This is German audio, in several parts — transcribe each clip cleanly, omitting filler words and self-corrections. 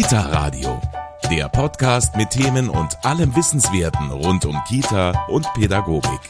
Kita Radio, der Podcast mit Themen und allem Wissenswerten rund um Kita und Pädagogik.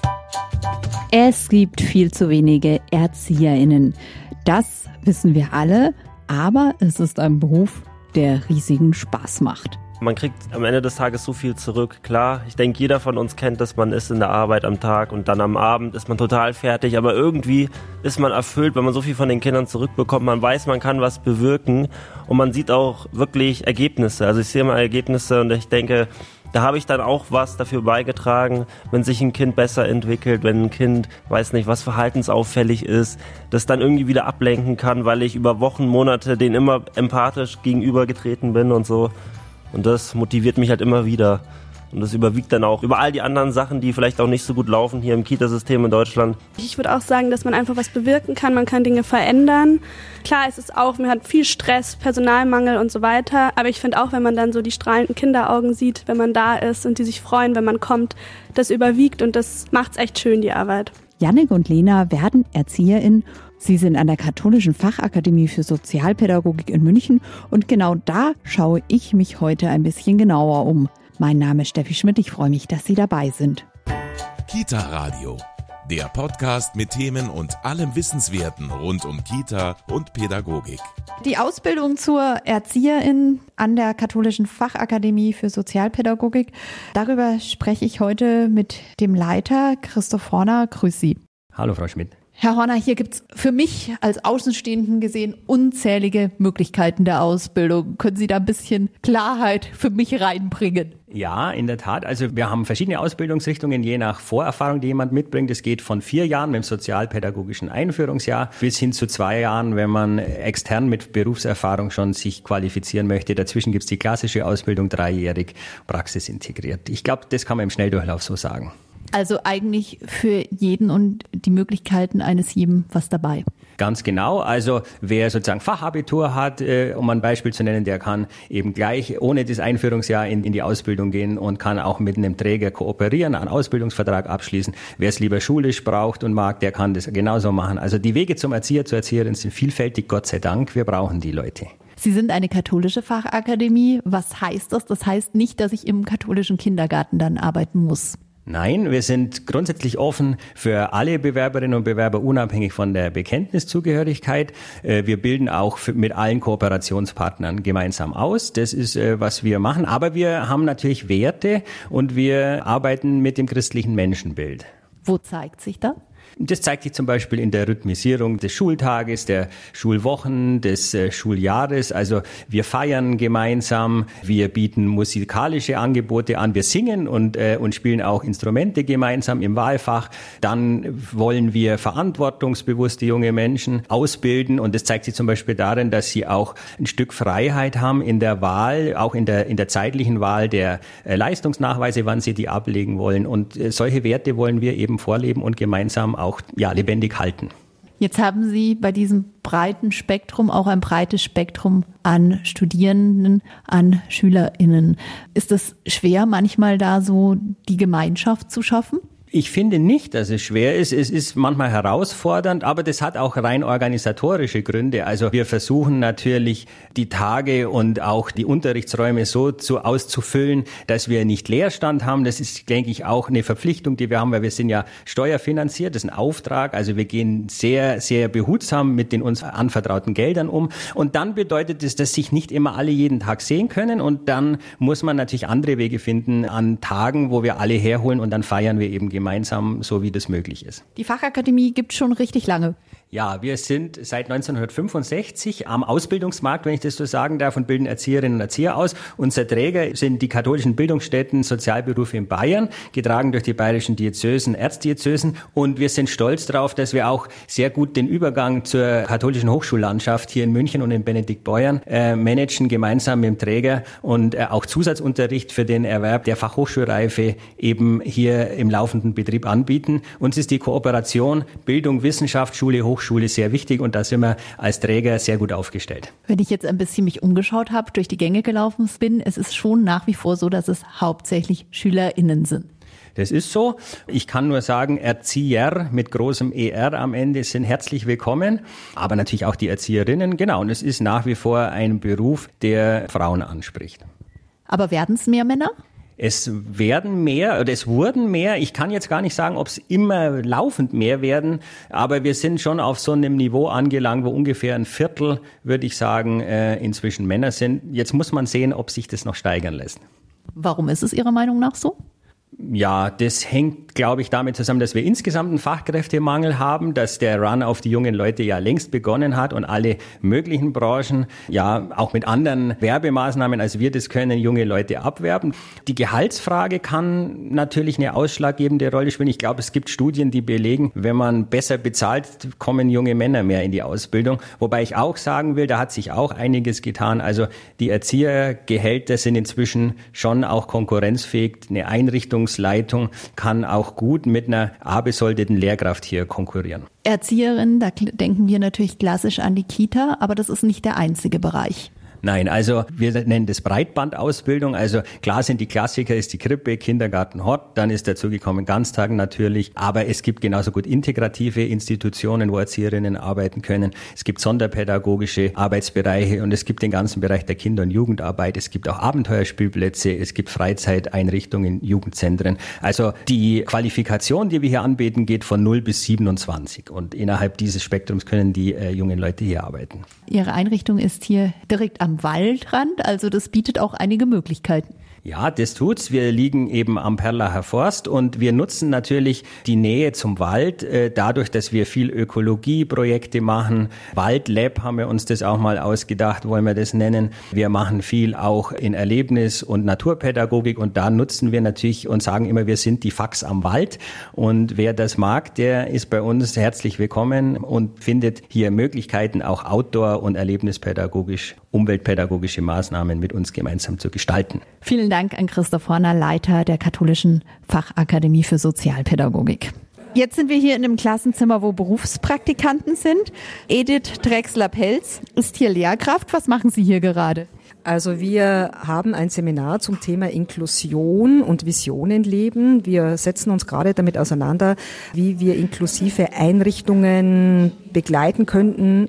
Es gibt viel zu wenige ErzieherInnen. Das wissen wir alle, aber es ist ein Beruf, der riesigen Spaß macht. Man kriegt am Ende des Tages so viel zurück. Klar, ich denke, jeder von uns kennt das, man ist in der Arbeit am Tag und dann am Abend ist man total fertig, aber irgendwie ist man erfüllt, wenn man so viel von den Kindern zurückbekommt. Man weiß, man kann was bewirken und man sieht auch wirklich Ergebnisse. Also ich sehe mal Ergebnisse und ich denke, da habe ich dann auch was dafür beigetragen, wenn sich ein Kind besser entwickelt, wenn ein Kind, weiß nicht, was verhaltensauffällig ist, das dann irgendwie wieder ablenken kann, weil ich über Wochen, Monate denen immer empathisch gegenübergetreten bin und so. Und das motiviert mich halt immer wieder. Und das überwiegt dann auch über all die anderen Sachen, die vielleicht auch nicht so gut laufen hier im Kitasystem in Deutschland. Ich würde auch sagen, dass man einfach was bewirken kann, man kann Dinge verändern. Klar, es ist auch, man hat viel Stress, Personalmangel und so weiter. Aber ich finde auch, wenn man dann so die strahlenden Kinderaugen sieht, wenn man da ist und die sich freuen, wenn man kommt, das überwiegt und das macht's echt schön, die Arbeit. Jannik und Lena werden ErzieherInnen. Sie sind an der Katholischen Fachakademie für Sozialpädagogik in München und genau da schaue ich mich heute ein bisschen genauer um. Mein Name ist Steffi Schmidt, ich freue mich, dass Sie dabei sind. Kita Radio, der Podcast mit Themen und allem Wissenswerten rund um Kita und Pädagogik. Die Ausbildung zur Erzieherin an der Katholischen Fachakademie für Sozialpädagogik, darüber spreche ich heute mit dem Leiter Christoph Horner. Grüß Sie. Hallo Frau Schmidt. Herr Horner, hier gibt's für mich als Außenstehenden gesehen unzählige Möglichkeiten der Ausbildung. Können Sie da ein bisschen Klarheit für mich reinbringen? Ja, in der Tat. Also wir haben verschiedene Ausbildungsrichtungen, je nach Vorerfahrung, die jemand mitbringt. Es geht von 4 Jahren mit dem sozialpädagogischen Einführungsjahr bis hin zu 2 Jahren, wenn man extern mit Berufserfahrung schon sich qualifizieren möchte. Dazwischen gibt's die klassische Ausbildung, 3-jährig praxisintegriert. Ich glaube, das kann man im Schnelldurchlauf so sagen. Also eigentlich für jeden und die Möglichkeiten eines jedem was dabei. Ganz genau. Also wer sozusagen Fachabitur hat, um ein Beispiel zu nennen, der kann eben gleich ohne das Einführungsjahr in die Ausbildung gehen und kann auch mit einem Träger kooperieren, einen Ausbildungsvertrag abschließen. Wer es lieber schulisch braucht und mag, der kann das genauso machen. Also die Wege zum Erzieher, zur Erzieherin sind vielfältig, Gott sei Dank. Wir brauchen die Leute. Sie sind eine katholische Fachakademie. Was heißt das? Das heißt nicht, dass ich im katholischen Kindergarten dann arbeiten muss. Nein, wir sind grundsätzlich offen für alle Bewerberinnen und Bewerber, unabhängig von der Bekenntniszugehörigkeit. Wir bilden auch mit allen Kooperationspartnern gemeinsam aus. Das ist, was wir machen. Aber wir haben natürlich Werte und wir arbeiten mit dem christlichen Menschenbild. Wo zeigt sich das? Das zeigt sich zum Beispiel in der Rhythmisierung des Schultages, der Schulwochen, des Schuljahres. Also wir feiern gemeinsam, wir bieten musikalische Angebote an, wir singen und spielen auch Instrumente gemeinsam im Wahlfach. Dann wollen wir verantwortungsbewusste junge Menschen ausbilden und das zeigt sich zum Beispiel darin, dass sie auch ein Stück Freiheit haben in der Wahl, auch in der zeitlichen Wahl der Leistungsnachweise, wann sie die ablegen wollen. Und solche Werte wollen wir eben vorleben und gemeinsam auch lebendig halten. Jetzt haben Sie bei diesem breiten Spektrum auch ein breites Spektrum an Studierenden, an SchülerInnen. Ist es schwer, manchmal da so die Gemeinschaft zu schaffen? Ich finde nicht, dass es schwer ist. Es ist manchmal herausfordernd, aber das hat auch rein organisatorische Gründe. Also wir versuchen natürlich, die Tage und auch die Unterrichtsräume so auszufüllen, dass wir nicht Leerstand haben. Das ist, denke ich, auch eine Verpflichtung, die wir haben, weil wir sind ja steuerfinanziert. Das ist ein Auftrag. Also wir gehen sehr, sehr behutsam mit den uns anvertrauten Geldern um. Und dann bedeutet es, dass sich nicht immer alle jeden Tag sehen können. Und dann muss man natürlich andere Wege finden an Tagen, wo wir alle herholen und dann feiern wir eben gemeinsam, so wie das möglich ist. Die Fachakademie gibt es schon richtig lange. Ja, wir sind seit 1965 am Ausbildungsmarkt, wenn ich das so sagen darf, und bilden Erzieherinnen und Erzieher aus. Unser Träger sind die katholischen Bildungsstätten Sozialberufe in Bayern, getragen durch die bayerischen Diözesen, Erzdiözesen. Und wir sind stolz darauf, dass wir auch sehr gut den Übergang zur katholischen Hochschullandschaft hier in München und in Benediktbeuern managen, gemeinsam mit dem Träger und auch Zusatzunterricht für den Erwerb der Fachhochschulreife eben hier im laufenden Betrieb anbieten. Uns ist die Kooperation Bildung, Wissenschaft, Schule, Hochschule sehr wichtig und da sind wir als Träger sehr gut aufgestellt. Wenn ich jetzt ein bisschen mich umgeschaut habe, durch die Gänge gelaufen bin, es ist schon nach wie vor so, dass es hauptsächlich SchülerInnen sind. Das ist so. Ich kann nur sagen, Erzieher mit großem ER am Ende sind herzlich willkommen, aber natürlich auch die Erzieherinnen. Genau, und es ist nach wie vor ein Beruf, der Frauen anspricht. Aber werden es mehr Männer? Es wurden mehr. Ich kann jetzt gar nicht sagen, ob es immer laufend mehr werden, aber wir sind schon auf so einem Niveau angelangt, wo ungefähr ein Viertel, würde ich sagen, inzwischen Männer sind. Jetzt muss man sehen, ob sich das noch steigern lässt. Warum ist es Ihrer Meinung nach so? Ja, das hängt, glaube ich, damit zusammen, dass wir insgesamt einen Fachkräftemangel haben, dass der Run auf die jungen Leute ja längst begonnen hat und alle möglichen Branchen, ja, auch mit anderen Werbemaßnahmen, als wir das können, junge Leute abwerben. Die Gehaltsfrage kann natürlich eine ausschlaggebende Rolle spielen. Ich glaube, es gibt Studien, die belegen, wenn man besser bezahlt, kommen junge Männer mehr in die Ausbildung. Wobei ich auch sagen will, da hat sich auch einiges getan. Also die Erziehergehälter sind inzwischen schon auch konkurrenzfähig. Eine Einrichtungsleitung kann auch gut mit einer A-besoldeten Lehrkraft hier konkurrieren. Erzieherin, da denken wir natürlich klassisch an die Kita, aber das ist nicht der einzige Bereich. Nein, also wir nennen das Breitbandausbildung. Also klar sind die Klassiker, ist die Krippe, Kindergarten, Hort, dann ist dazu gekommen Ganztagen natürlich. Aber es gibt genauso gut integrative Institutionen, wo Erzieherinnen arbeiten können. Es gibt sonderpädagogische Arbeitsbereiche und es gibt den ganzen Bereich der Kinder- und Jugendarbeit. Es gibt auch Abenteuerspielplätze, es gibt Freizeiteinrichtungen, Jugendzentren. Also die Qualifikation, die wir hier anbieten, geht von 0 bis 27. Und innerhalb dieses Spektrums können die jungen Leute hier arbeiten. Ihre Einrichtung ist hier direkt am Waldrand, also das bietet auch einige Möglichkeiten. Ja, das tut's. Wir liegen eben am Perlacher Forst und wir nutzen natürlich die Nähe zum Wald, dadurch, dass wir viel Ökologieprojekte machen. Waldlab haben wir uns das auch mal ausgedacht, wollen wir das nennen. Wir machen viel auch in Erlebnis- und Naturpädagogik und da nutzen wir natürlich und sagen immer, wir sind die Fax am Wald und wer das mag, der ist bei uns herzlich willkommen und findet hier Möglichkeiten, auch Outdoor- und erlebnispädagogisch, umweltpädagogische Maßnahmen mit uns gemeinsam zu gestalten. Vielen Dank an Christoph Horner, Leiter der Katholischen Fachakademie für Sozialpädagogik. Jetzt sind wir hier in einem Klassenzimmer, wo Berufspraktikanten sind. Edith Drechsler-Pelz ist hier Lehrkraft. Was machen Sie hier gerade? Also wir haben ein Seminar zum Thema Inklusion und Visionen leben. Wir setzen uns gerade damit auseinander, wie wir inklusive Einrichtungen begleiten könnten,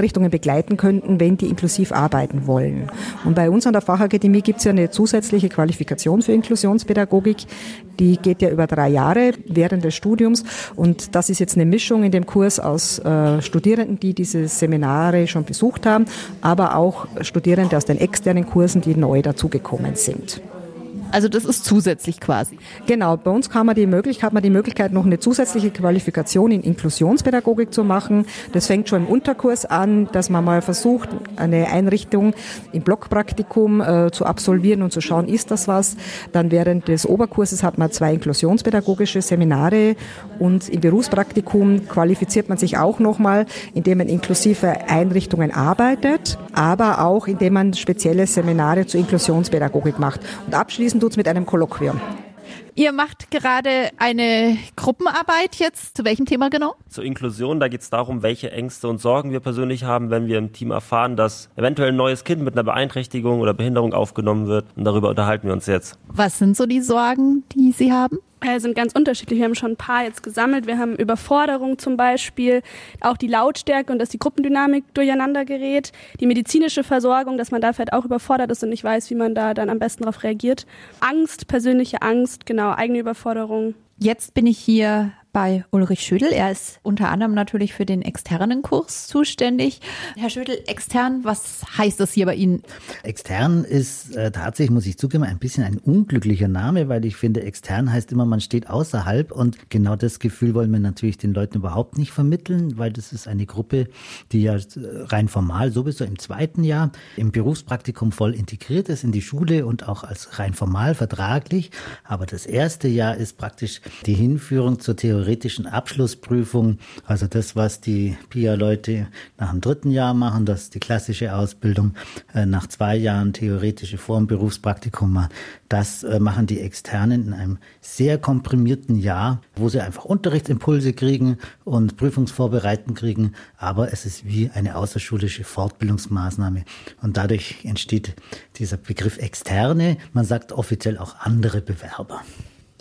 wenn die inklusiv arbeiten wollen. Und bei uns an der Fachakademie gibt es ja eine zusätzliche Qualifikation für Inklusionspädagogik. Die geht ja über 3 Jahre während des Studiums. Und das ist jetzt eine Mischung in dem Kurs aus Studierenden, die diese Seminare schon besucht haben, aber auch Studierende aus den externen Kursen, die neu dazugekommen sind. Also das ist zusätzlich quasi. Genau, bei uns hat man die Möglichkeit, noch eine zusätzliche Qualifikation in Inklusionspädagogik zu machen. Das fängt schon im Unterkurs an, dass man mal versucht, eine Einrichtung im Blockpraktikum zu absolvieren und zu schauen, ist das was. Dann während des Oberkurses hat man 2 inklusionspädagogische Seminare und im Berufspraktikum qualifiziert man sich auch nochmal, indem man inklusive Einrichtungen arbeitet, aber auch indem man spezielle Seminare zur Inklusionspädagogik macht. Und abschließend tut's mit einem Kolloquium. Ihr macht gerade eine Gruppenarbeit jetzt. Zu welchem Thema genau? Zur Inklusion, da geht es darum, welche Ängste und Sorgen wir persönlich haben, wenn wir im Team erfahren, dass eventuell ein neues Kind mit einer Beeinträchtigung oder Behinderung aufgenommen wird. Und darüber unterhalten wir uns jetzt. Was sind so die Sorgen, die Sie haben? Sind ganz unterschiedlich. Wir haben schon ein paar jetzt gesammelt. Wir haben Überforderung zum Beispiel, auch die Lautstärke und dass die Gruppendynamik durcheinander gerät, die medizinische Versorgung, dass man da vielleicht auch überfordert ist und nicht weiß, wie man da dann am besten darauf reagiert. Angst, persönliche Angst, genau, eigene Überforderung. Jetzt bin ich hier bei Ulrich Schödel. Er ist unter anderem natürlich für den externen Kurs zuständig. Herr Schödel, extern, was heißt das hier bei Ihnen? Extern ist tatsächlich, muss ich zugeben, ein bisschen ein unglücklicher Name, weil ich finde, extern heißt immer, man steht außerhalb und genau das Gefühl wollen wir natürlich den Leuten überhaupt nicht vermitteln, weil das ist eine Gruppe, die ja rein formal sowieso im 2. Jahr im Berufspraktikum voll integriert ist in die Schule und auch als rein formal vertraglich. Aber das 1. Jahr ist praktisch die Hinführung zur theoretischen Abschlussprüfung, also das, was die PIA-Leute nach dem 3. Jahr machen, das ist die klassische Ausbildung, nach 2 Jahren theoretische vor dem Berufspraktikum machen. Das machen die Externen in einem sehr komprimierten Jahr, wo sie einfach Unterrichtsimpulse kriegen und Prüfungsvorbereiten kriegen, aber es ist wie eine außerschulische Fortbildungsmaßnahme und dadurch entsteht dieser Begriff Externe, man sagt offiziell auch andere Bewerber.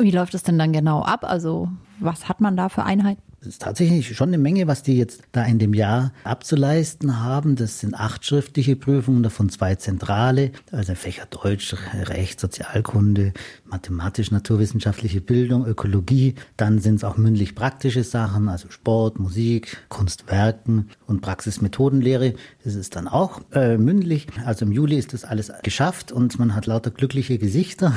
Wie läuft es denn dann genau ab? Also was hat man da für Einheiten? Es ist tatsächlich schon eine Menge, was die jetzt da in dem Jahr abzuleisten haben. Das sind 8 schriftliche Prüfungen, davon 2 zentrale, also Fächer Deutsch, Recht, Sozialkunde, mathematisch-naturwissenschaftliche Bildung, Ökologie. Dann sind es auch mündlich-praktische Sachen, also Sport, Musik, Kunstwerken und Praxismethodenlehre. Das ist dann auch mündlich. Also im Juli ist das alles geschafft und man hat lauter glückliche Gesichter.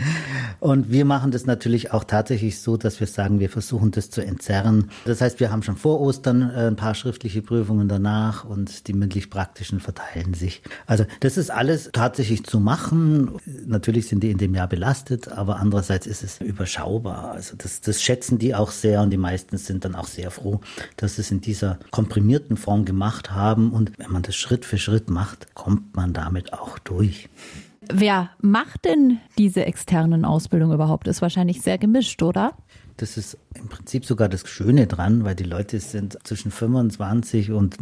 Und wir machen das natürlich auch tatsächlich so, dass wir sagen, wir versuchen das zu entzerren. Das heißt, wir haben schon vor Ostern ein paar schriftliche Prüfungen danach und die mündlich-praktischen verteilen sich. Also das ist alles tatsächlich zu machen. Natürlich sind die in dem Jahr belastet, aber andererseits ist es überschaubar. Also das schätzen die auch sehr und die meisten sind dann auch sehr froh, dass sie es in dieser komprimierten Form gemacht haben. Und wenn man das Schritt für Schritt macht, kommt man damit auch durch. Wer macht denn diese externen Ausbildungen überhaupt? Ist wahrscheinlich sehr gemischt, oder? Das ist im Prinzip sogar das Schöne dran, weil die Leute sind zwischen 25 und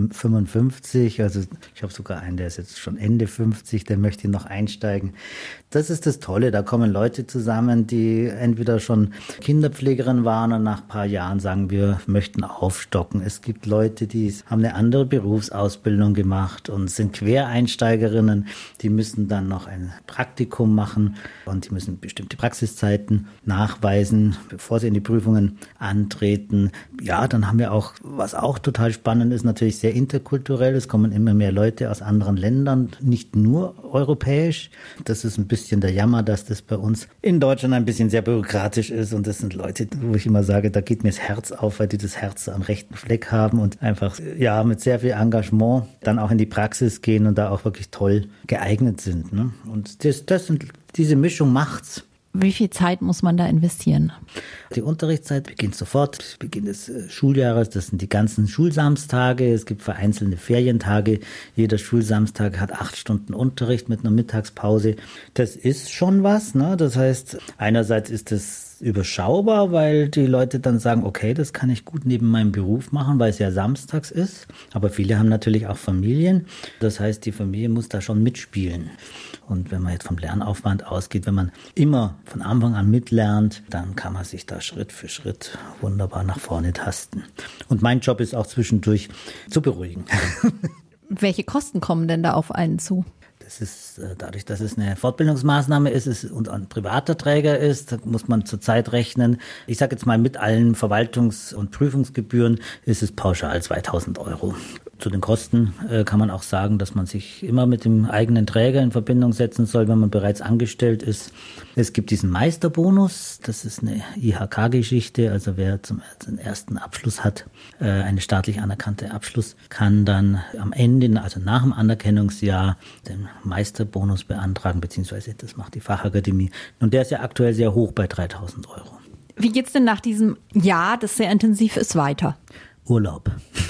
55. Also ich habe sogar einen, der ist jetzt schon Ende 50, der möchte noch einsteigen. Das ist das Tolle, da kommen Leute zusammen, die entweder schon Kinderpflegerin waren und nach ein paar Jahren sagen, wir möchten aufstocken. Es gibt Leute, die haben eine andere Berufsausbildung gemacht und sind Quereinsteigerinnen, die müssen dann noch ein Praktikum machen und die müssen bestimmte Praxiszeiten nachweisen, bevor sie in die Prüfungen antreten. Ja, dann haben wir auch, was auch total spannend ist, natürlich sehr interkulturell. Es kommen immer mehr Leute aus anderen Ländern, nicht nur europäisch. Das ist ein bisschen der Jammer, dass das bei uns in Deutschland ein bisschen sehr bürokratisch ist. Und das sind Leute, wo ich immer sage, da geht mir das Herz auf, weil die das Herz am rechten Fleck haben und einfach ja mit sehr viel Engagement dann auch in die Praxis gehen und da auch wirklich toll geeignet sind. Ne? Und diese Mischung macht's. Wie viel Zeit muss man da investieren? Die Unterrichtszeit beginnt sofort, Beginn des Schuljahres. Das sind die ganzen Schulsamstage. Es gibt vereinzelte Ferientage. Jeder Schulsamstag hat 8 Stunden Unterricht mit einer Mittagspause. Das ist schon was, ne? Das heißt, einerseits ist es überschaubar, weil die Leute dann sagen, okay, das kann ich gut neben meinem Beruf machen, weil es ja samstags ist. Aber viele haben natürlich auch Familien. Das heißt, die Familie muss da schon mitspielen. Und wenn man jetzt vom Lernaufwand ausgeht, wenn man immer von Anfang an mitlernt, dann kann man sich da Schritt für Schritt wunderbar nach vorne tasten. Und mein Job ist auch zwischendurch zu beruhigen. Welche Kosten kommen denn da auf einen zu? Das ist dadurch, dass es eine Fortbildungsmaßnahme ist und ein privater Träger ist, da muss man zurzeit rechnen. Ich sage jetzt mal, mit allen Verwaltungs- und Prüfungsgebühren ist es pauschal 2.000 €. Zu den Kosten kann man auch sagen, dass man sich immer mit dem eigenen Träger in Verbindung setzen soll, wenn man bereits angestellt ist. Es gibt diesen Meisterbonus, das ist eine IHK-Geschichte, also wer den ersten Abschluss hat, eine staatlich anerkannte Abschluss, kann dann am Ende, also nach dem Anerkennungsjahr, den Meisterbonus beantragen, beziehungsweise das macht die Fachakademie. Und der ist ja aktuell sehr hoch bei 3.000 €. Wie geht's denn nach diesem Jahr, das sehr intensiv ist, weiter? Urlaub.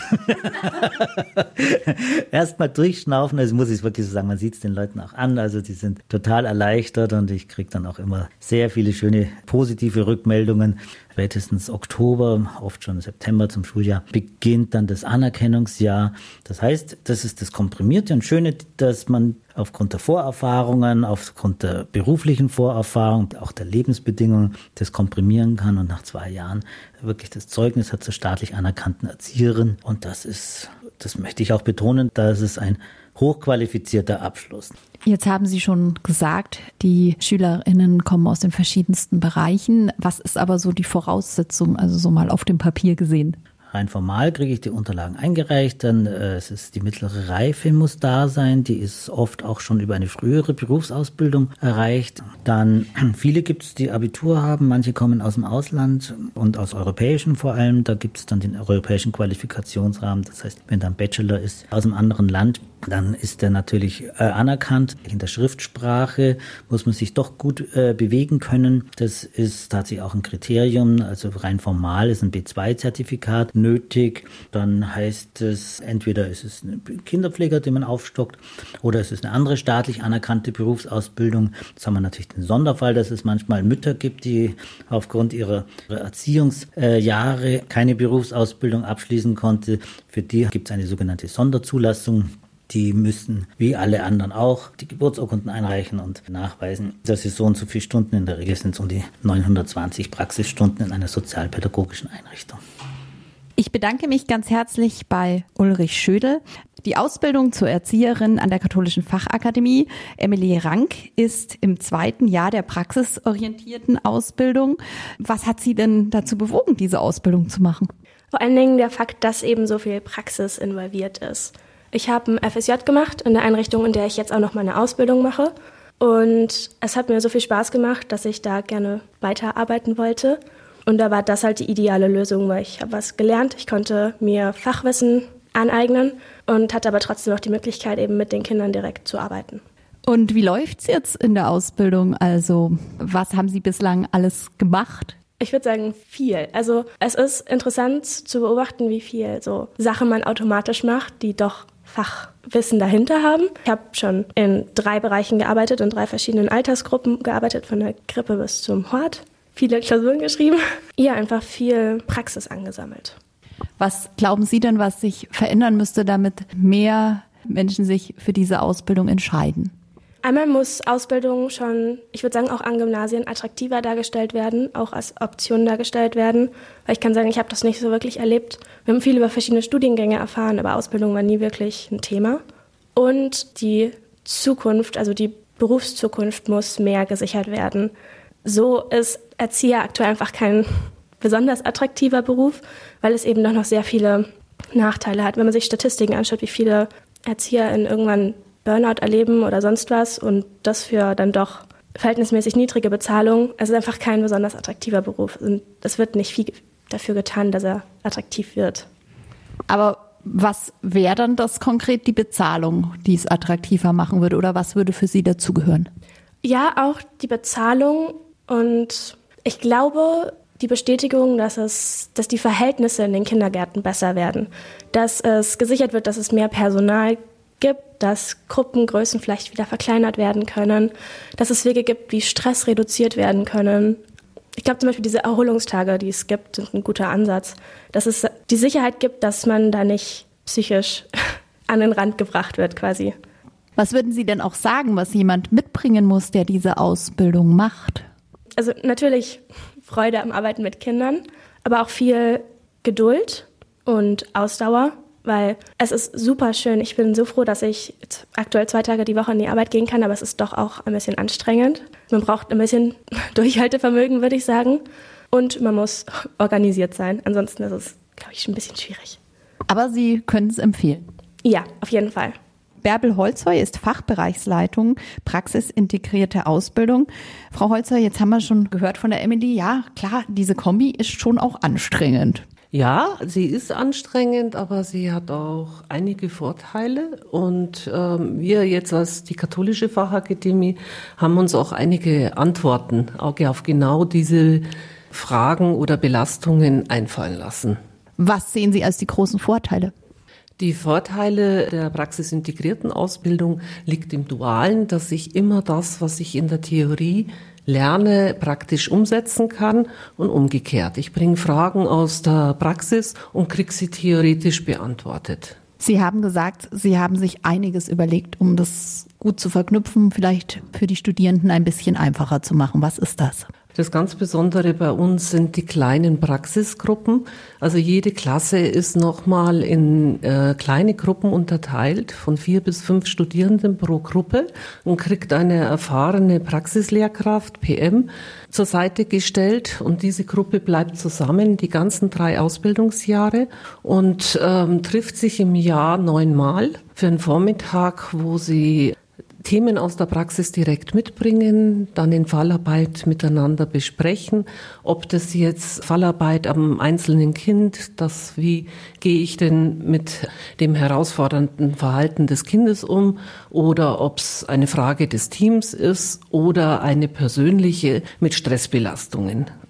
Erstmal durchschnaufen, also muss ich wirklich so sagen, man sieht es den Leuten auch an, also die sind total erleichtert und ich kriege dann auch immer sehr viele schöne positive Rückmeldungen. Spätestens Oktober, oft schon September zum Schuljahr, beginnt dann das Anerkennungsjahr. Das heißt, das ist das Komprimierte und Schöne, dass man aufgrund der Vorerfahrungen, aufgrund der beruflichen Vorerfahrung, auch der Lebensbedingungen das komprimieren kann und nach 2 Jahren wirklich das Zeugnis hat zur staatlich anerkannten Erzieherin. Und das möchte ich auch betonen, das ist ein hochqualifizierter Abschluss. Jetzt haben Sie schon gesagt, die SchülerInnen kommen aus den verschiedensten Bereichen. Was ist aber so die Voraussetzung, also so mal auf dem Papier gesehen? Rein formal kriege ich die Unterlagen eingereicht, dann es ist die mittlere Reife muss da sein, die ist oft auch schon über eine frühere Berufsausbildung erreicht. Dann viele gibt es, die Abitur haben, manche kommen aus dem Ausland und aus europäischen vor allem, da gibt es dann den europäischen Qualifikationsrahmen, das heißt, wenn da ein Bachelor ist aus einem anderen Land, dann ist der natürlich anerkannt. In der Schriftsprache muss man sich doch gut bewegen können. Das ist tatsächlich auch ein Kriterium. Also rein formal ist ein B2-Zertifikat nötig. Dann heißt es, entweder ist es ein Kinderpfleger, den man aufstockt, oder es ist eine andere staatlich anerkannte Berufsausbildung. Jetzt haben wir natürlich den Sonderfall, dass es manchmal Mütter gibt, die aufgrund ihrer Erziehungsjahre keine Berufsausbildung abschließen konnte. Für die gibt es eine sogenannte Sonderzulassung. Die müssen, wie alle anderen auch, die Geburtsurkunden einreichen und nachweisen, dass sie so und so viele Stunden, in der Regel sind es um die 920 Praxisstunden in einer sozialpädagogischen Einrichtung. Ich bedanke mich ganz herzlich bei Ulrich Schödel. Die Ausbildung zur Erzieherin an der Katholischen Fachakademie, Emilie Rank, ist im 2. Jahr der praxisorientierten Ausbildung. Was hat Sie denn dazu bewogen, diese Ausbildung zu machen? Vor allen Dingen der Fakt, dass eben so viel Praxis involviert ist. Ich habe ein FSJ gemacht in der Einrichtung, in der ich jetzt auch noch meine Ausbildung mache. Und es hat mir so viel Spaß gemacht, dass ich da gerne weiterarbeiten wollte. Und da war das halt die ideale Lösung, weil ich habe was gelernt. Ich konnte mir Fachwissen aneignen und hatte aber trotzdem noch die Möglichkeit, eben mit den Kindern direkt zu arbeiten. Und wie läuft's jetzt in der Ausbildung? Also, was haben Sie bislang alles gemacht? Ich würde sagen, viel. Also es ist interessant zu beobachten, wie viel so Sachen man automatisch macht, die doch Fachwissen dahinter haben. Ich habe schon in 3 Bereichen gearbeitet, in 3 verschiedenen Altersgruppen gearbeitet, von der Krippe bis zum Hort. Viele Klausuren geschrieben. Ja, einfach viel Praxis angesammelt. Was glauben Sie denn, was sich verändern müsste, damit mehr Menschen sich für diese Ausbildung entscheiden? Einmal muss Ausbildung schon, ich würde sagen, auch an Gymnasien attraktiver dargestellt werden, auch als Option dargestellt werden. Weil ich kann sagen, ich habe das nicht so wirklich erlebt. Wir haben viel über verschiedene Studiengänge erfahren, aber Ausbildung war nie wirklich ein Thema. Und die Zukunft, also die Berufszukunft muss mehr gesichert werden. So ist Erzieher aktuell einfach kein besonders attraktiver Beruf, weil es eben doch noch sehr viele Nachteile hat. Wenn man sich Statistiken anschaut, wie viele ErzieherInnen irgendwann Burnout erleben oder sonst was und das für dann doch verhältnismäßig niedrige Bezahlung. Es ist einfach kein besonders attraktiver Beruf und es wird nicht viel dafür getan, dass er attraktiv wird. Aber was wäre dann das konkret, die Bezahlung, die es attraktiver machen würde, oder was würde für Sie dazugehören? Ja, auch die Bezahlung und ich glaube, die Bestätigung, dass die Verhältnisse in den Kindergärten besser werden, dass es gesichert wird, dass es mehr Personal gibt, dass Gruppengrößen vielleicht wieder verkleinert werden können, dass es Wege gibt, wie Stress reduziert werden können. Ich glaube zum Beispiel diese Erholungstage, die es gibt, sind ein guter Ansatz, dass es die Sicherheit gibt, dass man da nicht psychisch an den Rand gebracht wird quasi. Was würden Sie denn auch sagen, was jemand mitbringen muss, der diese Ausbildung macht? Also natürlich Freude am Arbeiten mit Kindern, aber auch viel Geduld und Ausdauer, weil es ist super schön. Ich bin so froh, dass ich aktuell 2 Tage die Woche in die Arbeit gehen kann, aber es ist doch auch ein bisschen anstrengend. Man braucht ein bisschen Durchhaltevermögen, würde ich sagen. Und man muss organisiert sein. Ansonsten ist es, glaube ich, ein bisschen schwierig. Aber Sie können es empfehlen? Ja, auf jeden Fall. Bärbel Holzheu ist Fachbereichsleitung praxisintegrierte Ausbildung. Frau Holzheu, jetzt haben wir schon gehört von der Emily, ja klar, diese Kombi ist schon auch anstrengend. Ja, sie ist anstrengend, aber sie hat auch einige Vorteile. Und wir jetzt als die Katholische Fachakademie haben uns auch einige Antworten auf genau diese Fragen oder Belastungen einfallen lassen. Was sehen Sie als die großen Vorteile? Die Vorteile der praxisintegrierten Ausbildung liegt im Dualen, dass ich immer das, was ich in der Theorie lerne, praktisch umsetzen kann und umgekehrt. Ich bringe Fragen aus der Praxis und kriege sie theoretisch beantwortet. Sie haben gesagt, Sie haben sich einiges überlegt, um das gut zu verknüpfen, vielleicht für die Studierenden ein bisschen einfacher zu machen. Was ist das? Das ganz Besondere bei uns sind die kleinen Praxisgruppen. Also jede Klasse ist nochmal in kleine Gruppen unterteilt, von 4 bis 5 Studierenden pro Gruppe und kriegt eine erfahrene Praxislehrkraft, PM, zur Seite gestellt. Und diese Gruppe bleibt zusammen die ganzen 3 Ausbildungsjahre und trifft sich im Jahr 9-mal für einen Vormittag, wo sie Themen aus der Praxis direkt mitbringen, dann in Fallarbeit miteinander besprechen, ob das jetzt Fallarbeit am einzelnen Kind, wie gehe ich denn mit dem herausfordernden Verhalten des Kindes um, oder ob es eine Frage des Teams ist oder eine persönliche mit Stressbelastungen.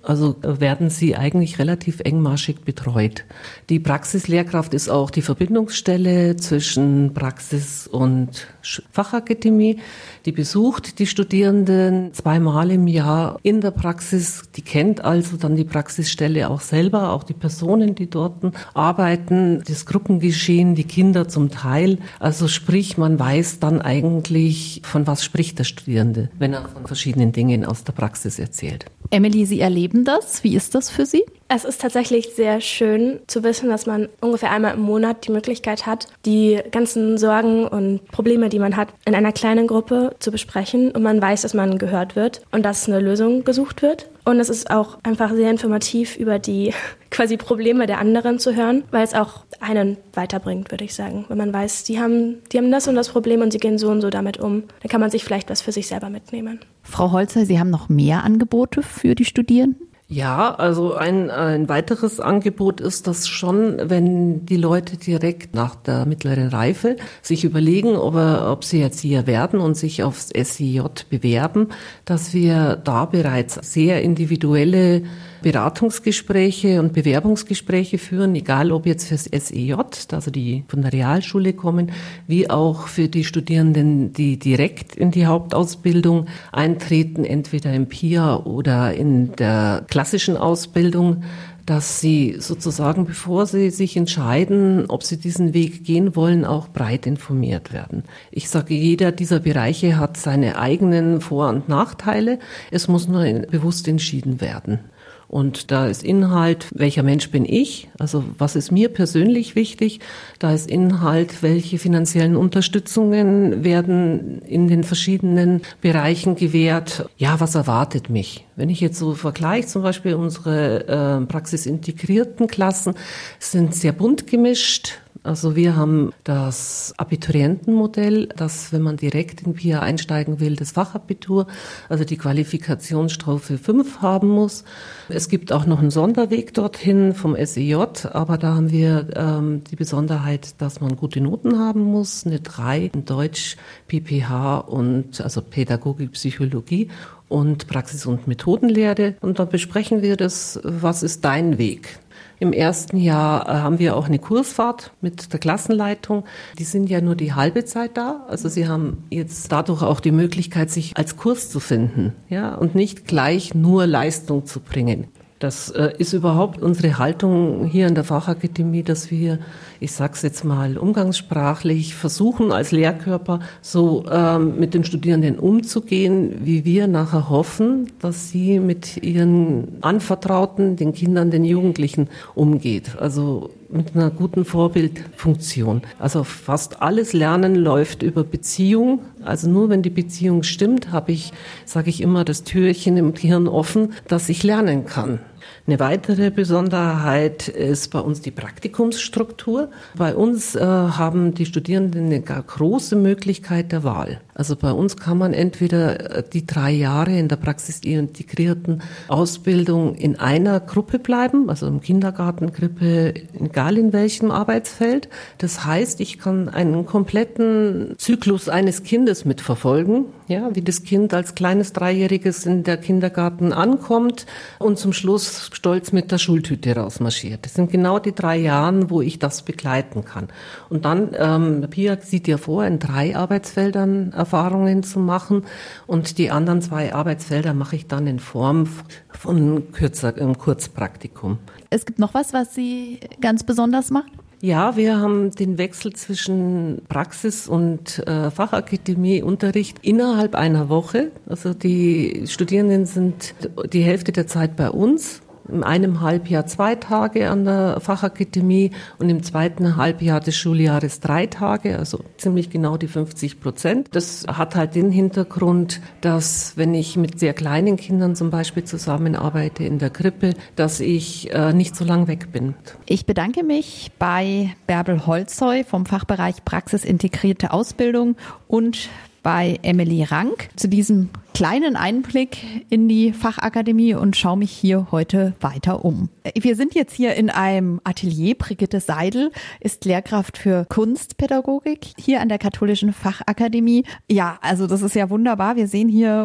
Also werden sie eigentlich relativ engmaschig betreut. Die Praxislehrkraft ist auch die Verbindungsstelle zwischen Praxis und Fachakademie. Die besucht die Studierenden 2-mal im Jahr in der Praxis. Die kennt also dann die Praxisstelle auch selber, auch die Personen, die dort arbeiten, das Gruppengeschehen, die Kinder zum Teil. Also sprich, man weiß dann eigentlich, von was spricht der Studierende, wenn er von verschiedenen Dingen aus der Praxis erzählt. Emily, Sie erleben das. Wie ist das für Sie? Es ist tatsächlich sehr schön zu wissen, dass man ungefähr einmal im Monat die Möglichkeit hat, die ganzen Sorgen und Probleme, die man hat, in einer kleinen Gruppe zu besprechen. Und man weiß, dass man gehört wird und dass eine Lösung gesucht wird. Und es ist auch einfach sehr informativ, über die quasi Probleme der anderen zu hören, weil es auch einen weiterbringt, würde ich sagen. Wenn man weiß, die haben das und das Problem und sie gehen so und so damit um, dann kann man sich vielleicht was für sich selber mitnehmen. Frau Holzer, Sie haben noch mehr Angebote für die Studierenden? Ja, also ein weiteres Angebot ist das schon, wenn die Leute direkt nach der mittleren Reife sich überlegen, ob sie Erzieher werden und sich aufs SEJ bewerben, dass wir da bereits sehr individuelle Beratungsgespräche und Bewerbungsgespräche führen, egal ob jetzt fürs SEJ, also die von der Realschule kommen, wie auch für die Studierenden, die direkt in die Hauptausbildung eintreten, entweder im PIA oder in der klassischen Ausbildung, dass sie sozusagen, bevor sie sich entscheiden, ob sie diesen Weg gehen wollen, auch breit informiert werden. Ich sage, jeder dieser Bereiche hat seine eigenen Vor- und Nachteile. Es muss nur bewusst entschieden werden. Und da ist Inhalt, welcher Mensch bin ich? Also was ist mir persönlich wichtig? Da ist Inhalt, welche finanziellen Unterstützungen werden in den verschiedenen Bereichen gewährt? Ja, was erwartet mich? Wenn ich jetzt so vergleiche, zum Beispiel unsere praxisintegrierten Klassen sind sehr bunt gemischt. Also wir haben das Abiturientenmodell, dass wenn man direkt in PIA einsteigen will, das Fachabitur, also die Qualifikationsstufe 5 haben muss. Es gibt auch noch einen Sonderweg dorthin vom SEJ, aber da haben wir die Besonderheit, dass man gute Noten haben muss, eine 3 in Deutsch, PPH und also Pädagogik, Psychologie und Praxis- und Methodenlehre. Und dann besprechen wir das, was ist dein Weg? Im ersten Jahr haben wir auch eine Kursfahrt mit der Klassenleitung. Die sind ja nur die halbe Zeit da. Also sie haben jetzt dadurch auch die Möglichkeit, sich als Kurs zu finden, ja, und nicht gleich nur Leistung zu bringen. Das ist überhaupt unsere Haltung hier in der Fachakademie, dass wir, ich sag's jetzt mal umgangssprachlich, versuchen als Lehrkörper so mit den Studierenden umzugehen, wie wir nachher hoffen, dass sie mit ihren Anvertrauten, den Kindern, den Jugendlichen umgeht. Also mit einer guten Vorbildfunktion. Also fast alles Lernen läuft über Beziehung. Also nur wenn die Beziehung stimmt, sage ich immer, das Türchen im Gehirn offen, dass ich lernen kann. Eine weitere Besonderheit ist bei uns die Praktikumsstruktur. Bei uns haben die Studierenden eine große Möglichkeit der Wahl. Also bei uns kann man entweder die 3 Jahre in der praxisintegrierten Ausbildung in einer Gruppe bleiben, also im Kindergarten, Krippe, egal in welchem Arbeitsfeld. Das heißt, ich kann einen kompletten Zyklus eines Kindes mitverfolgen, ja, wie das Kind als kleines 3-Jähriges in der Kindergarten ankommt und zum Schluss stolz mit der Schultüte rausmarschiert. Das sind genau die 3 Jahre, wo ich das begleiten kann. Und dann, Pia sieht ja vor, in 3 Arbeitsfeldern Erfahrungen zu machen und die anderen 2 Arbeitsfelder mache ich dann in Form von Kurzpraktikum. Es gibt noch was Sie ganz besonders machen? Ja, wir haben den Wechsel zwischen Praxis und Fachakademieunterricht innerhalb einer Woche. Also die Studierenden sind die Hälfte der Zeit bei uns. In einem Halbjahr 2 Tage an der Fachakademie und im zweiten Halbjahr des Schuljahres 3 Tage, also ziemlich genau die 50%. Das hat halt den Hintergrund, dass wenn ich mit sehr kleinen Kindern zum Beispiel zusammenarbeite in der Krippe, dass ich nicht so lang weg bin. Ich bedanke mich bei Bärbel Holzheu vom Fachbereich Praxisintegrierte Ausbildung und bei Emily Rank zu diesem kleinen Einblick in die Fachakademie und schaue mich hier heute weiter um. Wir sind jetzt hier in einem Atelier. Brigitte Seidel ist Lehrkraft für Kunstpädagogik hier an der Katholischen Fachakademie. Ja, also das ist ja wunderbar. Wir sehen hier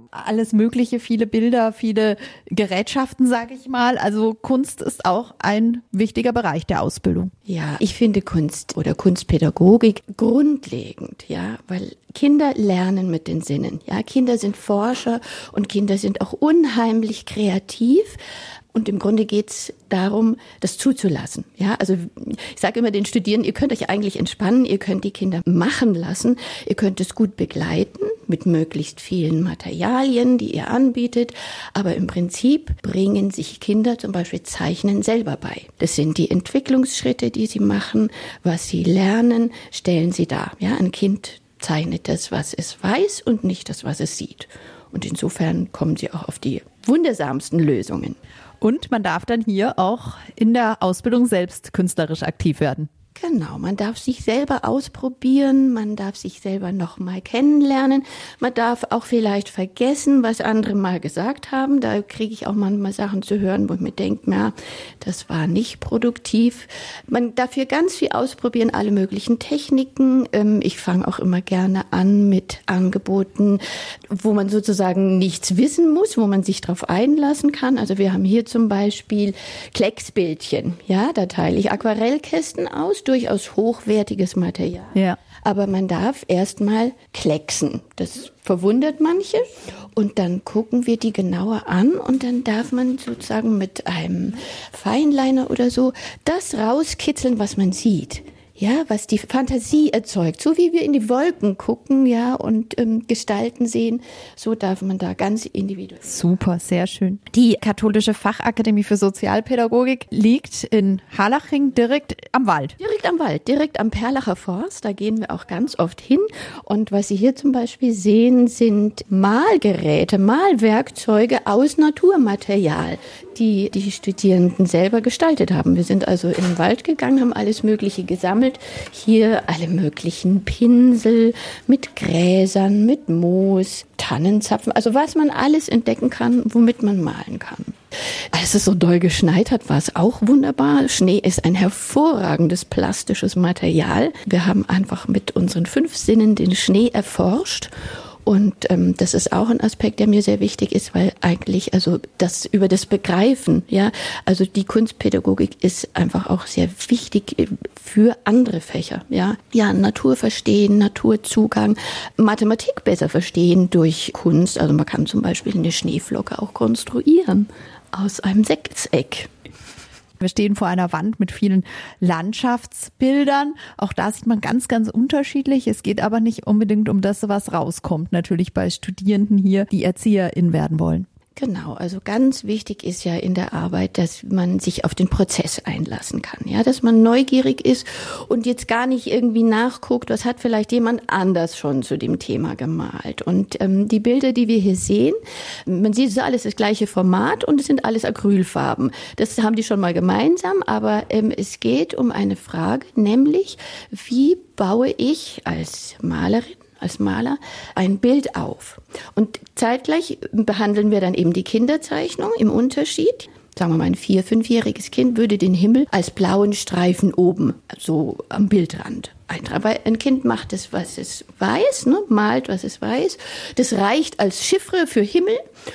alles Mögliche, viele Bilder, viele Gerätschaften, sage ich mal. Also Kunst ist auch ein wichtiger Bereich der Ausbildung. Ja, ich finde Kunst oder Kunstpädagogik grundlegend, ja, weil Kinder lernen mit den Sinnen. Ja, Kinder sind Forscher und Kinder sind auch unheimlich kreativ. Und im Grunde geht's darum, das zuzulassen. Ja, also ich sage immer den Studierenden, ihr könnt euch eigentlich entspannen, ihr könnt die Kinder machen lassen, ihr könnt es gut begleiten mit möglichst vielen Materialien, die ihr anbietet. Aber im Prinzip bringen sich Kinder zum Beispiel Zeichnen selber bei. Das sind die Entwicklungsschritte, die sie machen, was sie lernen, stellen sie dar. Ja, ein Kind zeichnet das, was es weiß und nicht das, was es sieht. Und insofern kommen sie auch auf die wundersamsten Lösungen. Und man darf dann hier auch in der Ausbildung selbst künstlerisch aktiv werden. Genau, man darf sich selber ausprobieren, man darf sich selber noch mal kennenlernen, man darf auch vielleicht vergessen, was andere mal gesagt haben. Da kriege ich auch manchmal Sachen zu hören, wo ich mir denke, ja, das war nicht produktiv. Man darf hier ganz viel ausprobieren, alle möglichen Techniken. Ich fange auch immer gerne an mit Angeboten, wo man sozusagen nichts wissen muss, wo man sich drauf einlassen kann. Also wir haben hier zum Beispiel Klecksbildchen. Ja, da teile ich Aquarellkästen aus, durchaus hochwertiges Material. Ja. Aber man darf erstmal klecksen. Das verwundert manche. Und dann gucken wir die genauer an und dann darf man sozusagen mit einem Feinliner oder so das rauskitzeln, was man sieht. Ja, was die Fantasie erzeugt. So wie wir in die Wolken gucken, ja, und Gestalten sehen, so darf man da ganz individuell. Super, sehr schön. Die Katholische Fachakademie für Sozialpädagogik liegt in Harlaching direkt am Wald. Direkt am Wald, direkt am Perlacher Forst. Da gehen wir auch ganz oft hin. Und was Sie hier zum Beispiel sehen, sind Malgeräte, Malwerkzeuge aus Naturmaterial, die die Studierenden selber gestaltet haben. Wir sind also in den Wald gegangen, haben alles Mögliche gesammelt. Hier alle möglichen Pinsel mit Gräsern, mit Moos, Tannenzapfen, also was man alles entdecken kann, womit man malen kann. Als es so doll geschneit hat, war es auch wunderbar. Schnee ist ein hervorragendes plastisches Material. Wir haben einfach mit unseren 5 Sinnen den Schnee erforscht. Und das ist auch ein Aspekt, der mir sehr wichtig ist, weil eigentlich also das über das Begreifen, ja, also die Kunstpädagogik ist einfach auch sehr wichtig für andere Fächer, ja, Natur verstehen, Naturzugang, Mathematik besser verstehen durch Kunst. Also man kann zum Beispiel eine Schneeflocke auch konstruieren aus einem Sechseck. Wir stehen vor einer Wand mit vielen Landschaftsbildern. Auch da sieht man ganz, ganz unterschiedlich. Es geht aber nicht unbedingt um das, was rauskommt. Natürlich bei Studierenden hier, die ErzieherInnen werden wollen. Genau, also ganz wichtig ist ja in der Arbeit, dass man sich auf den Prozess einlassen kann, ja, dass man neugierig ist und jetzt gar nicht irgendwie nachguckt, was hat vielleicht jemand anders schon zu dem Thema gemalt. Und die Bilder, die wir hier sehen, man sieht, es ist alles das gleiche Format und es sind alles Acrylfarben. Das haben die schon mal gemeinsam, aber es geht um eine Frage, nämlich wie baue ich als Malerin, als Maler ein Bild auf. Und zeitgleich behandeln wir dann eben die Kinderzeichnung im Unterschied. Sagen wir mal, ein 4-, 5-jähriges Kind würde den Himmel als blauen Streifen oben, so am Bildrand eintragen. Weil ein Kind macht das, was es weiß, ne? Malt, was es weiß. Das reicht als Chiffre für Himmel.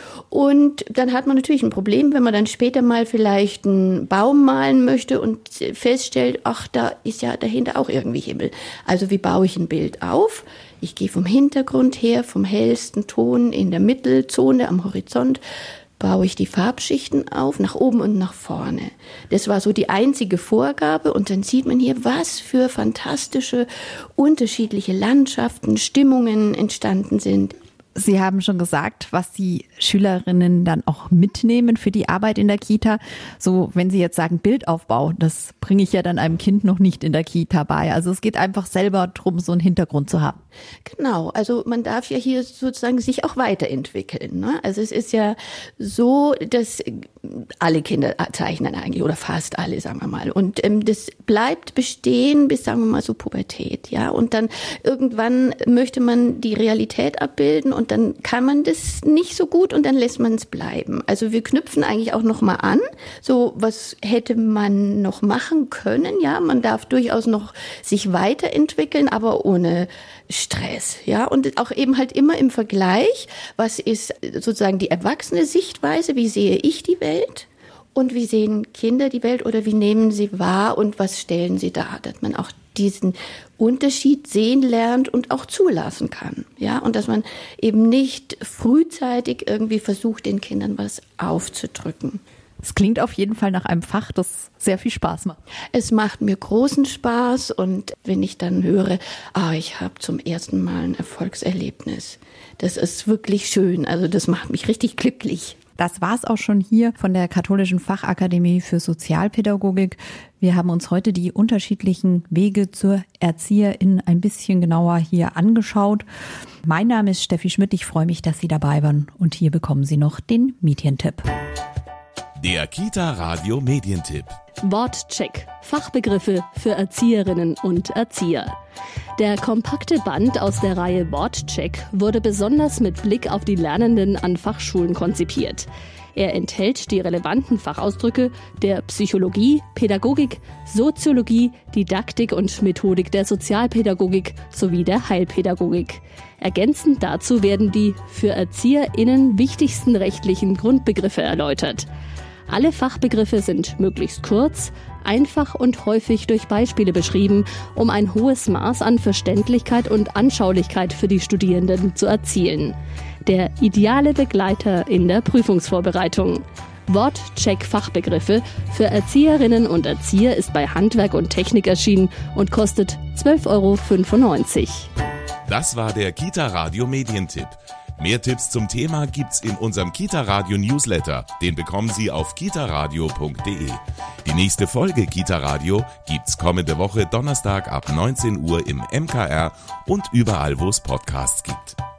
Und dann hat man natürlich ein Problem, wenn man dann später mal vielleicht einen Baum malen möchte und feststellt, ach, da ist ja dahinter auch irgendwie Himmel. Also wie baue ich ein Bild auf? Ich gehe vom Hintergrund her, vom hellsten Ton in der Mittelzone am Horizont, baue ich die Farbschichten auf, nach oben und nach vorne. Das war so die einzige Vorgabe und dann sieht man hier, was für fantastische, unterschiedliche Landschaften, Stimmungen entstanden sind. Sie haben schon gesagt, was die Schülerinnen dann auch mitnehmen für die Arbeit in der Kita. So, wenn Sie jetzt sagen Bildaufbau, das bringe ich ja dann einem Kind noch nicht in der Kita bei. Also es geht einfach selber darum, so einen Hintergrund zu haben. Genau, also man darf ja hier sozusagen sich auch weiterentwickeln, ne? Also es ist ja so, dass alle Kinder zeichnen eigentlich oder fast alle, sagen wir mal. Und das bleibt bestehen bis, sagen wir mal, so Pubertät, ja. Und dann irgendwann möchte man die Realität abbilden und dann kann man das nicht so gut und dann lässt man es bleiben. Also wir knüpfen eigentlich auch noch mal an, so was hätte man noch machen können, ja. Man darf durchaus noch sich weiterentwickeln, aber ohne Stress, ja. Und auch eben halt immer im Vergleich, was ist sozusagen die erwachsene Sichtweise, wie sehe ich die Welt und wie sehen Kinder die Welt oder wie nehmen sie wahr und was stellen sie dar, dass man auch diesen Unterschied sehen lernt und auch zulassen kann, ja, und dass man eben nicht frühzeitig irgendwie versucht, den Kindern was aufzudrücken. Es klingt auf jeden Fall nach einem Fach, das sehr viel Spaß macht. Es macht mir großen Spaß und wenn ich dann höre, ich habe zum ersten Mal ein Erfolgserlebnis, das ist wirklich schön, also das macht mich richtig glücklich. Das war's auch schon hier von der Katholischen Fachakademie für Sozialpädagogik. Wir haben uns heute die unterschiedlichen Wege zur Erzieherin ein bisschen genauer hier angeschaut. Mein Name ist Steffi Schmidt, ich freue mich, dass Sie dabei waren und hier bekommen Sie noch den Medientipp. Der Kita-Radio Medientipp. Wortcheck. Fachbegriffe für Erzieherinnen und Erzieher. Der kompakte Band aus der Reihe Wortcheck wurde besonders mit Blick auf die Lernenden an Fachschulen konzipiert. Er enthält die relevanten Fachausdrücke der Psychologie, Pädagogik, Soziologie, Didaktik und Methodik der Sozialpädagogik sowie der Heilpädagogik. Ergänzend dazu werden die für ErzieherInnen wichtigsten rechtlichen Grundbegriffe erläutert. Alle Fachbegriffe sind möglichst kurz, einfach und häufig durch Beispiele beschrieben, um ein hohes Maß an Verständlichkeit und Anschaulichkeit für die Studierenden zu erzielen. Der ideale Begleiter in der Prüfungsvorbereitung. Wortcheck-Fachbegriffe für Erzieherinnen und Erzieher ist bei Handwerk und Technik erschienen und kostet 12,95 €. Das war der Kita-Radio Medientipp. Mehr Tipps zum Thema gibt's in unserem Kita-Radio Newsletter. Den bekommen Sie auf kitaradio.de. Die nächste Folge Kita-Radio gibt's kommende Woche Donnerstag ab 19 Uhr im MKR und überall, wo es Podcasts gibt.